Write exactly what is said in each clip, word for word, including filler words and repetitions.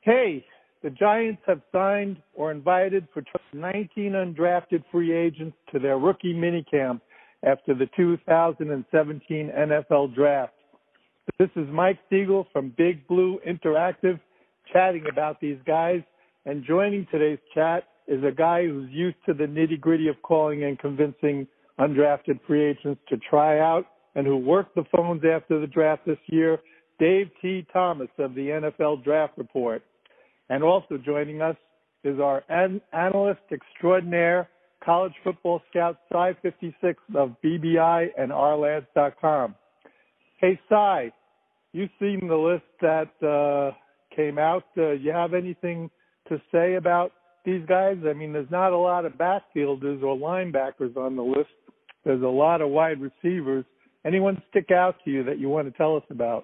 Hey, the Giants have signed or invited for nineteen undrafted free agents to their rookie minicamp after the two thousand seventeen N F L Draft. This is Mike Siegel from Big Blue Interactive chatting about these guys, and joining today's chat is a guy who's used to the nitty-gritty of calling and convincing undrafted free agents to try out and who worked the phones after the draft this year, Dave T. Thomas of the N F L Draft Report. And also joining us is our an- analyst extraordinaire, college football scout Cy fifty-six of B B I and R Lads dot com. Hey, Cy, you've seen the list that uh, came out. Uh, you have anything to say about these guys? I mean, there's not a lot of backfielders or linebackers on the list. There's a lot of wide receivers. Anyone stick out to you that you want to tell us about?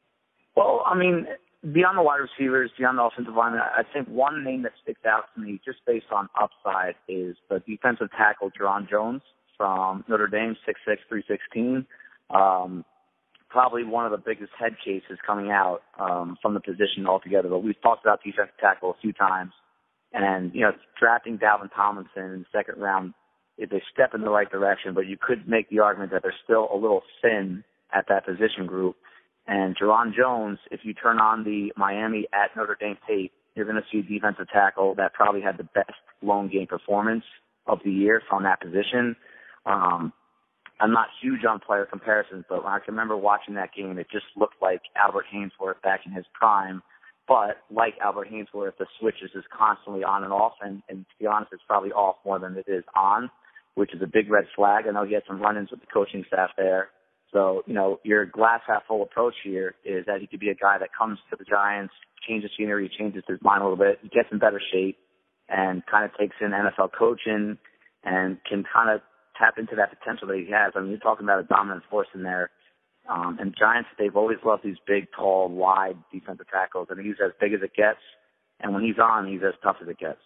Well, I mean, beyond the wide receivers, beyond the offensive line, I think one name that sticks out to me just based on upside is the defensive tackle, Jerron Jones from Notre Dame, six six, three sixteen. Um, probably one of the biggest head cases coming out um, from the position altogether. But we've talked about defensive tackle a few times. And, you know, drafting Dalvin Tomlinson in the second round, if they step in the right direction, but you could make the argument that they're still a little thin at that position group. And Jerron Jones, if you turn on the Miami at Notre Dame tape, you're going to see a defensive tackle that probably had the best lone game performance of the year from that position. Um, I'm not huge on player comparisons, but I can remember watching that game, it just looked like Albert Haynesworth back in his prime. But like Albert Haynesworth, the switch is just constantly on and off, and, and to be honest, it's probably off more than it is on, which is a big red flag. I know he had some run-ins with the coaching staff there. So, you know, your glass half full approach here is that he could be a guy that comes to the Giants, changes scenery, changes his mind a little bit, he gets in better shape, and kind of takes in N F L coaching and can kind of tap into that potential that he has. I mean, you're talking about a dominant force in there. Um, and Giants, they've always loved these big, tall, wide defensive tackles. And he's as big as it gets. And when he's on, he's as tough as it gets.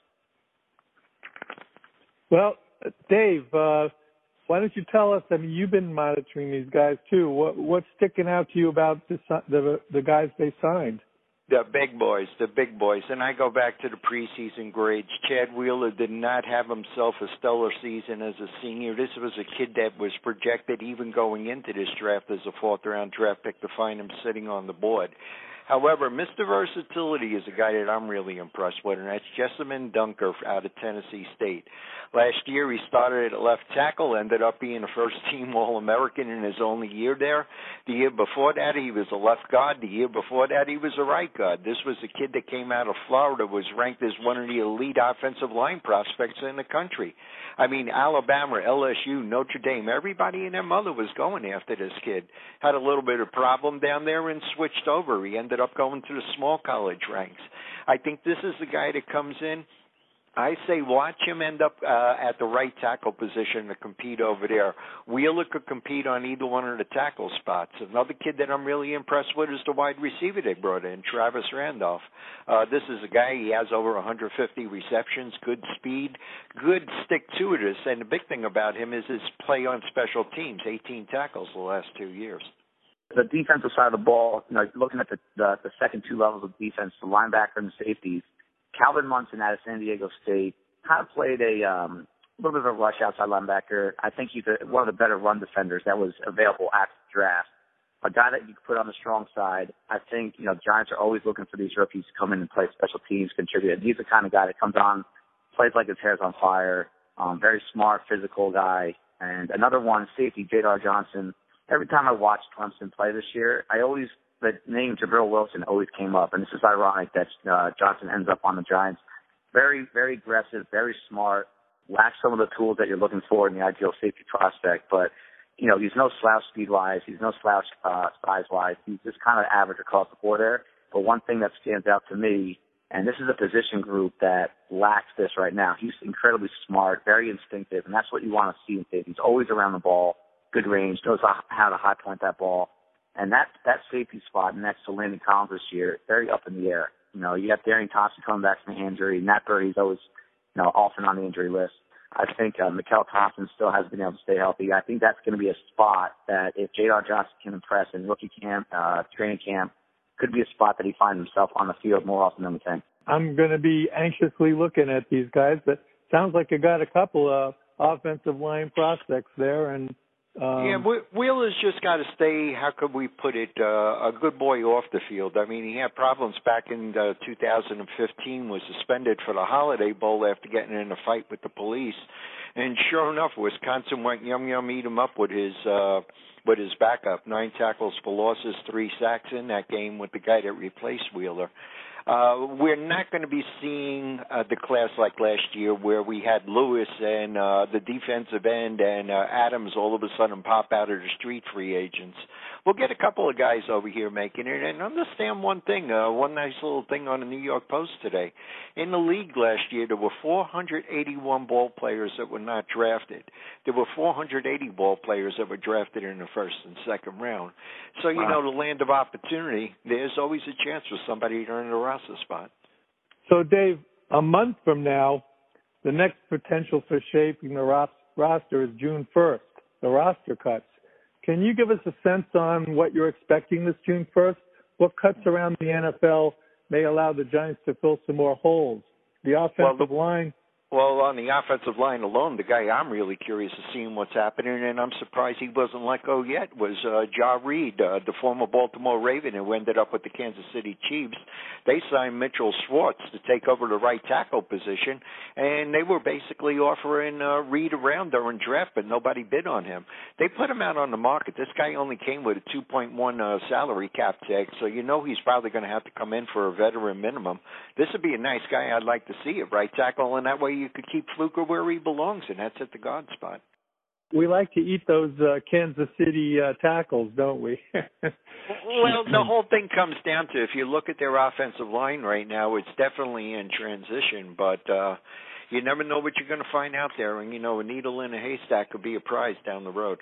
Well, Dave, uh, why don't you tell us, I mean, you've been monitoring these guys too. What, what's sticking out to you about the, the, the guys they signed? The big boys, the big boys. And I go back to the preseason grades. Chad Wheeler did not have himself a stellar season as a senior. This was a kid that was projected even going into this draft as a fourth-round draft pick to find him sitting on the board. However, Mister Versatility is a guy that I'm really impressed with, and that's Jessamine Dunker out of Tennessee State. Last year, he started at left tackle, ended up being a first-team All-American in his only year there. The year before that, he was a left guard. The year before that, he was a right guard. This was a kid that came out of Florida, was ranked as one of the elite offensive line prospects in the country. I mean, Alabama, L S U, Notre Dame, everybody and their mother was going after this kid. Had a little bit of problem down there and switched over. He ended up going to the small college ranks. I think this is the guy that comes in. I say watch him end up uh, at the right tackle position to compete over there. Wheeler could compete on either one of the tackle spots. Another kid that I'm really impressed with is the wide receiver they brought in, Travis Randolph. Uh, this is a guy, he has over one hundred fifty receptions, good speed, good stick-to-itiveness, and the big thing about him is his play on special teams, eighteen tackles the last two years. The defensive side of the ball, you know, looking at the, the, the second two levels of defense, the linebacker and the safeties, Calvin Munson out of San Diego State kind of played a um, little bit of a rush outside linebacker. I think he's a, one of the better run defenders that was available at the draft. A guy that you could put on the strong side. I think, you know, Giants are always looking for these rookies to come in and play special teams, contribute. And he's the kind of guy that comes on, plays like his hair's on fire, um, very smart, physical guy. And another one, safety, Jadar Johnson. Every time I watched Clemson play this year, I always, the name Jabril Wilson always came up. And this is ironic that uh, Johnson ends up on the Giants. Very, very aggressive, very smart, lacks some of the tools that you're looking for in the ideal safety prospect. But, you know, he's no slouch speed-wise. He's no slouch uh, size-wise. He's just kind of average across the board there. But one thing that stands out to me, and this is a position group that lacks this right now, he's incredibly smart, very instinctive, and that's what you want to see in safety. He's always around the ball. Good range, knows how to high point that ball. And that that safety spot next to Landon Collins this year, very up in the air. You know, you got Darian Thompson coming back from the injury. Nat Birdie's always, you know, often on the injury list. I think uh, Mikael Thompson still has been able to stay healthy. I think that's going to be a spot that if Jadar Johnson can impress in rookie camp, uh, training camp, could be a spot that he finds himself on the field more often than we think. I'm going to be anxiously looking at these guys, but sounds like you got a couple of offensive line prospects there, and um, yeah, Wheeler's just got to stay. How could we put it? Uh, a good boy off the field. I mean, he had problems back in uh, two thousand fifteen. Was suspended for the Holiday Bowl after getting in a fight with the police, and sure enough, Wisconsin went yum yum eat him up with his uh, with his backup. Nine tackles for losses, three sacks in that game with the guy that replaced Wheeler. Uh, we're not going to be seeing uh, the class like last year where we had Lewis and uh, the defensive end and uh, Adams all of a sudden pop out of the street free agents. We'll get a couple of guys over here making it. And understand one thing, uh, one nice little thing on the New York Post today. In the league last year, there were four hundred eighty-one ball players that were not drafted. There were four hundred eighty ball players that were drafted in the first and second round. So, you wow. know, the land of opportunity, there's always a chance for somebody to earn a roster spot. So, Dave, a month from now, the next potential for shaping the ro- roster is June first, the roster cuts. Can you give us a sense on what you're expecting this June first? What cuts around the N F L may allow the Giants to fill some more holes? The offensive well, the- line... Well, on the offensive line alone, the guy I'm really curious to see what's happening, and I'm surprised he wasn't let go yet, was uh, Ja Reed, uh, the former Baltimore Raven who ended up with the Kansas City Chiefs. They signed Mitchell Schwartz to take over the right tackle position, and they were basically offering uh, Reed around during draft, but nobody bid on him. They put him out on the market. This guy only came with a two point one uh, salary cap tag, so you know he's probably going to have to come in for a veteran minimum. This would be a nice guy I'd like to see at right tackle, and that way you could keep Fluker where he belongs, and that's at the guard spot. We like to eat those uh, Kansas City uh, tackles, don't we? Well, the whole thing comes down to, if you look at their offensive line right now, it's definitely in transition, but uh, you never know what you're going to find out there, and, you know, a needle in a haystack could be a prize down the road.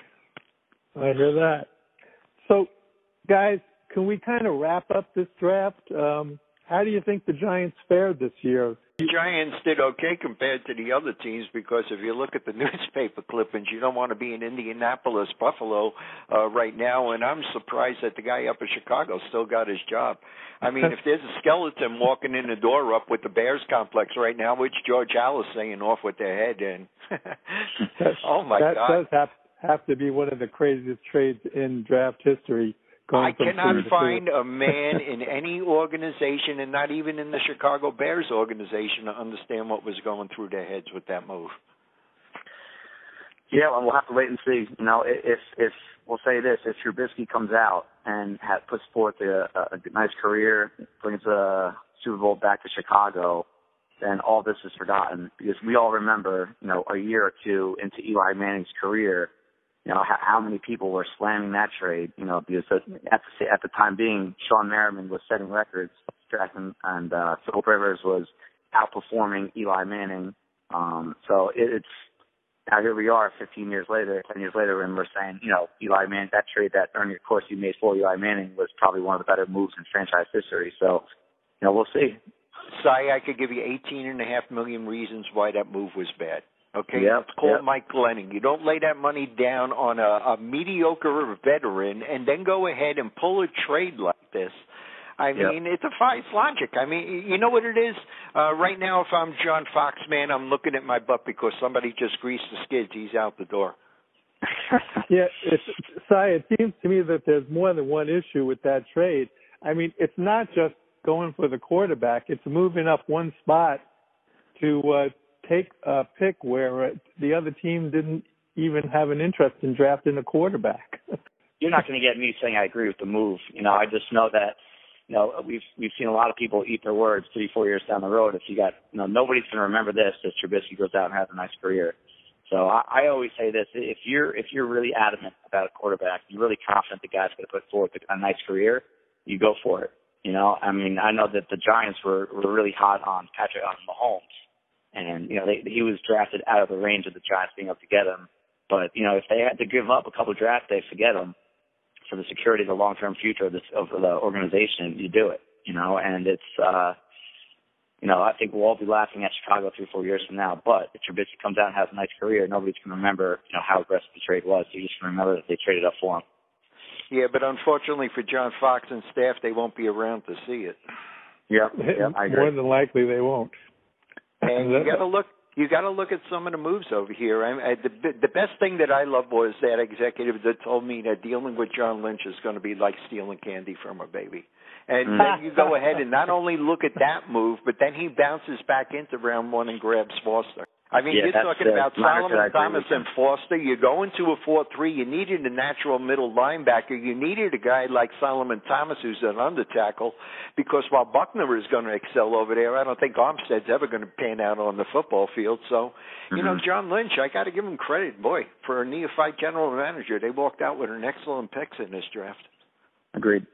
I hear that. So, guys, can we kind of wrap up this draft? Um, how do you think the Giants fared this year? The Giants did okay compared to the other teams because if you look at the newspaper clippings, you don't want to be in Indianapolis, Buffalo uh, right now, and I'm surprised that the guy up in Chicago still got his job. I mean, if there's a skeleton walking in the door up with the Bears complex right now, it's George Halas saying off with their head in. Oh, my that God. That does have, have to be one of the craziest trades in draft history. I cannot find a man in any organization, and not even in the Chicago Bears organization, to understand what was going through their heads with that move. Yeah, well, we'll have to wait and see. You know, if if we'll say this, if Trubisky comes out and has, puts forth a, a nice career, brings a Super Bowl back to Chicago, then all this is forgotten because we all remember, you know, a year or two into Eli Manning's career, you know, how, how many people were slamming that trade, you know, because at the, at the time being, Sean Merriman was setting records, and, and uh, Philip Rivers was outperforming Eli Manning. Um, so it, it's, now here we are fifteen years later, ten years later, and we're saying, you know, Eli Manning, that trade that Ernie Accorsi made for Eli Manning was probably one of the better moves in franchise history. So, you know, we'll see. Si, I could give you eighteen and a half million reasons why that move was bad. Okay, yep, it's called yep. Mike Glennon. You don't lay that money down on a, a mediocre veteran and then go ahead and pull a trade like this. I mean, yep. It defies logic. I mean, you know what it is? Uh, right now, if I'm John Fox, man, I'm looking at my butt because somebody just greased the skids. He's out the door. Yeah, it's, Si, it seems to me that there's more than one issue with that trade. I mean, it's not just going for the quarterback. It's moving up one spot to uh, take a pick where uh, the other team didn't even have an interest in drafting a quarterback. You're not going to get me saying I agree with the move. You know, I just know that, you know, we've we've seen a lot of people eat their words three, four years down the road. If you got, you know, nobody's going to remember this if Trubisky goes out and has a nice career. So I, I always say this: if you're if you're really adamant about a quarterback, you're really confident the guy's going to put forth a, a nice career, you go for it. You know, I mean, I know that the Giants were were really hot on Patrick on Mahomes, and you know they, he was drafted out of the range of the Giants being able to get him. But you know, if they had to give up a couple of draft days to get him, for the security of the long-term future of, this, of the organization, you do it, you know, and it's, uh, you know, I think we'll all be laughing at Chicago three, four years from now, but if Trubisky comes out and has a nice career, nobody's going to remember, you know, how aggressive the trade was. You're just going to remember that they traded up for him. Yeah, but unfortunately for John Fox and staff, they won't be around to see it. Yeah, yeah, I agree. More than likely they won't. And you got to look. You got to look at some of the moves over here. I, I, the the best thing that I love was that executive that told me that dealing with John Lynch is going to be like stealing candy from a baby. And mm. then you go ahead and not only look at that move, but then he bounces back into round one and grabs Foster. I mean, yeah, you're talking uh, about Solomon Thomas and Foster. You go into a four three. You needed a natural middle linebacker. You needed a guy like Solomon Thomas who's an under tackle, because while Buckner is going to excel over there, I don't think Armstead's ever going to pan out on the football field. So, you mm-hmm. know, John Lynch, I got to give him credit. Boy, for a neophyte general manager, they walked out with an excellent picks in this draft. Agreed.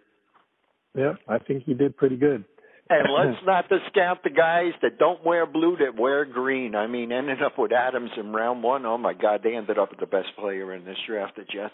Yeah, I think he did pretty good. And let's not discount the guys that don't wear blue, that wear green. I mean, ending up with Adams in round one, oh, my God, they ended up with the best player in this draft, the Jets.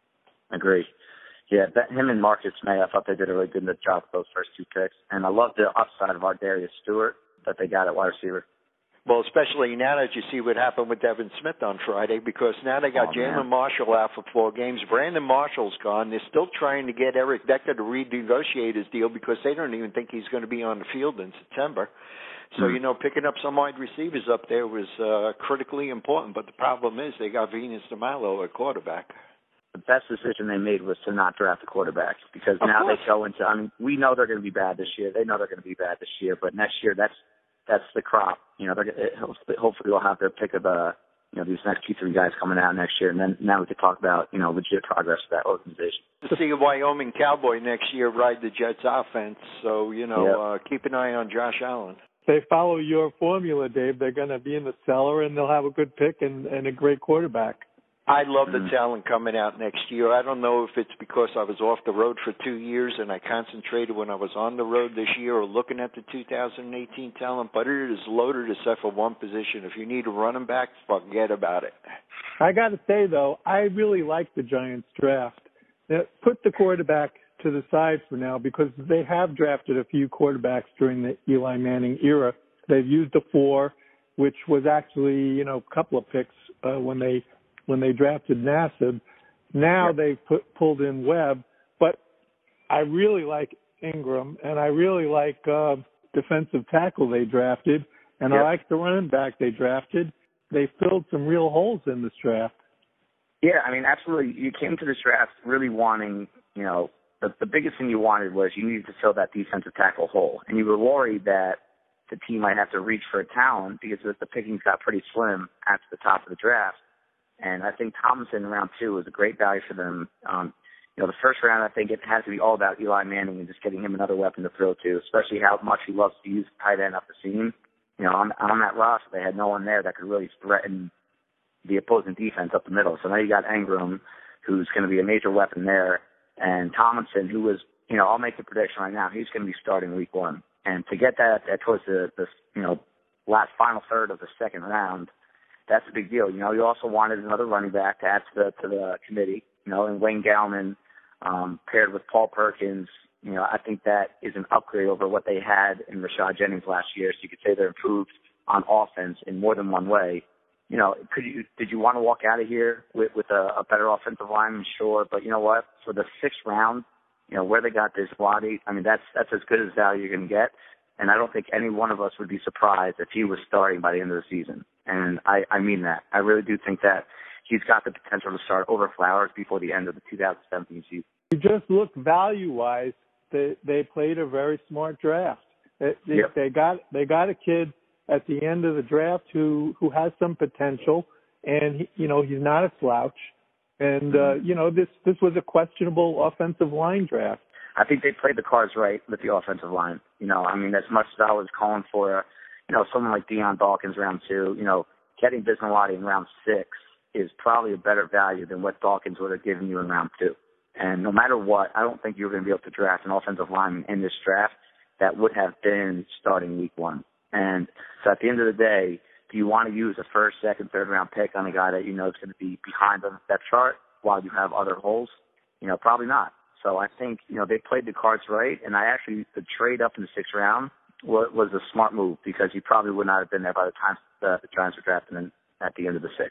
Agree. Yeah, that, him and Marcus May, I thought they did a really good job with those first two picks. And I love the upside of our Darius Stewart that they got at wide receiver. Well, especially now that you see what happened with Devin Smith on Friday, because now they got oh, Jalen Marshall out for four games. Brandon Marshall's gone. They're still trying to get Eric Decker to renegotiate his deal because they don't even think he's going to be on the field in September. So, mm-hmm. you know, picking up some wide receivers up there was uh, critically important. But the problem is they got Venus DeMalo at quarterback. The best decision they made was to not draft a quarterback, because of now course. they go into, I mean, we know they're going to be bad this year. They know they're going to be bad this year. But next year, that's That's the crop. You know, they're, hopefully they'll have their pick of, uh, you know, these next two, three guys coming out next year. And then now we can talk about, you know, legit progress for that organization. To see a Wyoming Cowboy next year ride the Jets offense. So, you know, yep. uh, keep an eye on Josh Allen. If they follow your formula, Dave, they're going to be in the cellar and they'll have a good pick and, and a great quarterback. I love the talent coming out next year. I don't know if it's because I was off the road for two years and I concentrated when I was on the road this year or looking at the two thousand eighteen talent, but it is loaded except for one position. If you need a running back, forget about it. I got to say, though, I really like the Giants draft. Now, put the quarterback to the side for now, because they have drafted a few quarterbacks during the Eli Manning era. They've used a four, which was actually, you know, a couple of picks uh, when they when they drafted Nassib. Now yep. they've put, pulled in Webb, but I really like Ingram, and I really like uh, defensive tackle they drafted, and yep. I like the running back they drafted. They filled some real holes in this draft. Yeah, I mean, absolutely. You came to this draft really wanting, you know, the, the biggest thing you wanted was you needed to fill that defensive tackle hole, and you were worried that the team might have to reach for a talent because the pickings got pretty slim at the top of the draft. And I think Tomlinson in round two was a great value for them. Um, you know, the first round, I think it has to be all about Eli Manning and just getting him another weapon to throw to, especially how much he loves to use tight end up the seam. You know, on, on that roster, they had no one there that could really threaten the opposing defense up the middle. So now you got Ingram, who's going to be a major weapon there, and Tomlinson, who was, you know, I'll make the prediction right now, he's going to be starting week one. And to get that, that towards the, the, you know, last final third of the second round, that's a big deal. You know, you also wanted another running back to add to the to the committee. You know, and Wayne Gallman um, paired with Paul Perkins. You know, I think that is an upgrade over what they had in Rashad Jennings last year. So you could say they're improved on offense in more than one way. You know, could you did you want to walk out of here with with a, a better offensive lineman? Sure, but you know what? For the sixth round, you know where they got this body. I mean, that's that's as good as value you're going to get. And I don't think any one of us would be surprised if he was starting by the end of the season. And I, I mean that. I really do think that he's got the potential to start over Flowers before the end of the two thousand seventeen season. You just look value-wise, they, they played a very smart draft. They, they, yep. they got they got a kid at the end of the draft who, who has some potential, and he, you know he's not a slouch. And uh, you know this this was a questionable offensive line draft. I think they played the cards right with the offensive line. You know, I mean, as much as I was calling for, you know, someone like Deion Dawkins round two, you know, getting Bismillati in round six is probably a better value than what Dawkins would have given you in round two. And no matter what, I don't think you're going to be able to draft an offensive lineman in this draft that would have been starting week one. And so at the end of the day, do you want to use a first, second, third round pick on a guy that you know is going to be behind on the depth chart while you have other holes? You know, probably not. So I think, you know, they played the cards right, and I actually, the trade up in the sixth round was, was a smart move because he probably would not have been there by the time the, the Giants were drafting in, at the end of the sixth.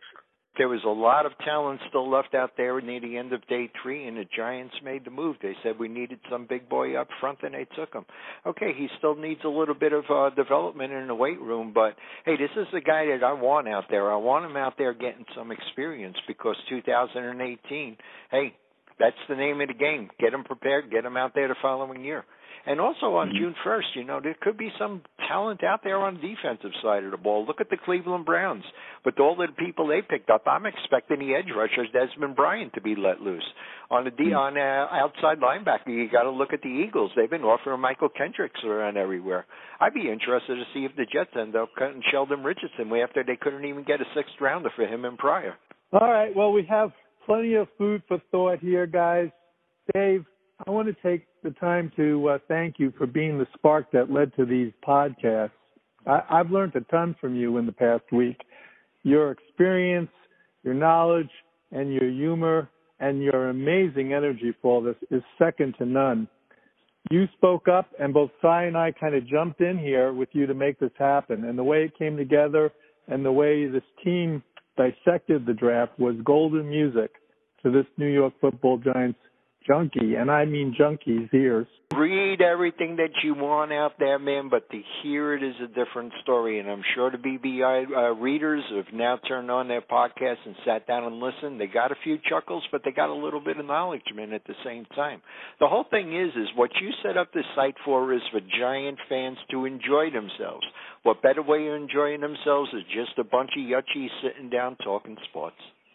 There was a lot of talent still left out there near the end of day three, and the Giants made the move. They said we needed some big boy up front, and they took him. Okay, he still needs a little bit of uh, development in the weight room, but, hey, this is the guy that I want out there. I want him out there getting some experience because two thousand eighteen, hey, that's the name of the game. Get him prepared, get him out there the following year. And also on June first, you know, there could be some talent out there on the defensive side of the ball. Look at the Cleveland Browns. With all the people they picked up, I'm expecting the edge rushers, Desmond Bryant, to be let loose. On the D, on uh, outside linebacker, you got to look at the Eagles. They've been offering Michael Kendricks around everywhere. I'd be interested to see if the Jets end up cutting Sheldon Richardson after they couldn't even get a sixth rounder for him in prior. All right, well, we have plenty of food for thought here, guys. Dave, I want to take the time to uh, thank you for being the spark that led to these podcasts. I, I've learned a ton from you in the past week. Your experience, your knowledge, and your humor, and your amazing energy for all this is second to none. You spoke up, and both Cy and I kind of jumped in here with you to make this happen. And the way it came together and the way this team dissected the draft was golden music to this New York Football Giants junkie, and I mean junkies' ears. Read everything that you want out there, man, but to hear it is a different story, and I'm sure the B B I uh, readers have now turned on their podcast and sat down and listened. They got a few chuckles, but they got a little bit of knowledge, man, at the same time. The whole thing is, is what you set up this site for is for Giant fans to enjoy themselves. What better way of enjoying themselves is just a bunch of yutchies sitting down talking sports.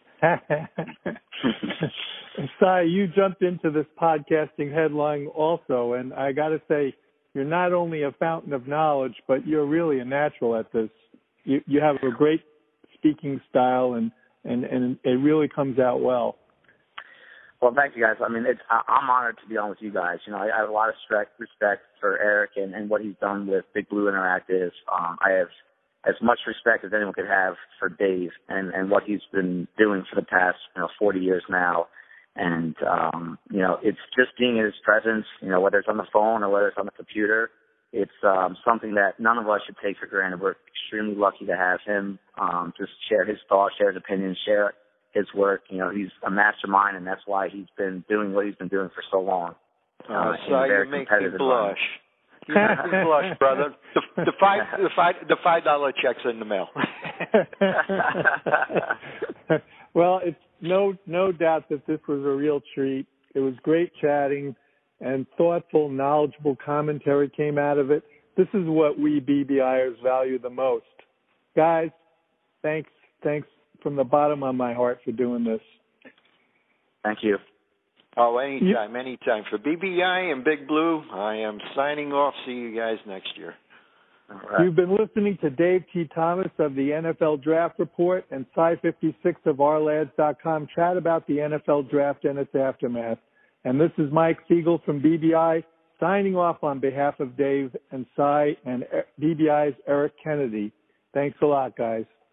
Cy, you jumped into this podcasting headline also, and I got to say, you're not only a fountain of knowledge, but you're really a natural at this. You, you have a great speaking style, and, and, and it really comes out well. Well, thank you, guys. I mean, it's, I'm honored to be on with you guys. You know, I, I have a lot of respect, respect for Eric and, and what he's done with Big Blue Interactive. Um, I have as much respect as anyone could have for Dave and, and what he's been doing for the past, you know, forty years now. And, um, you know, it's just being in his presence, you know, whether it's on the phone or whether it's on the computer, it's um, something that none of us should take for granted. We're extremely lucky to have him um, just share his thoughts, share his opinions, share his work. You know, he's a mastermind, and that's why he's been doing what he's been doing for so long. Uh, uh, so you make me blush. You make me blush, brother. The, the five, the five, the five dollar checks in the mail. Well, it's no no doubt that this was a real treat. It was great chatting, and thoughtful, knowledgeable commentary came out of it. This is what we BBIers value the most. Guys, thanks, thanks from the bottom of my heart for doing this. Thank you. Oh, anytime, you, anytime. For B B I and Big Blue, I am signing off. See you guys next year. All right. You've been listening to Dave T. Thomas of the N F L Draft Report and Cy fifty-six of our lads dot com chat about the N F L Draft and its aftermath. And this is Mike Siegel from B B I signing off on behalf of Dave and Cy and B B I's Eric Kennedy. Thanks a lot, guys.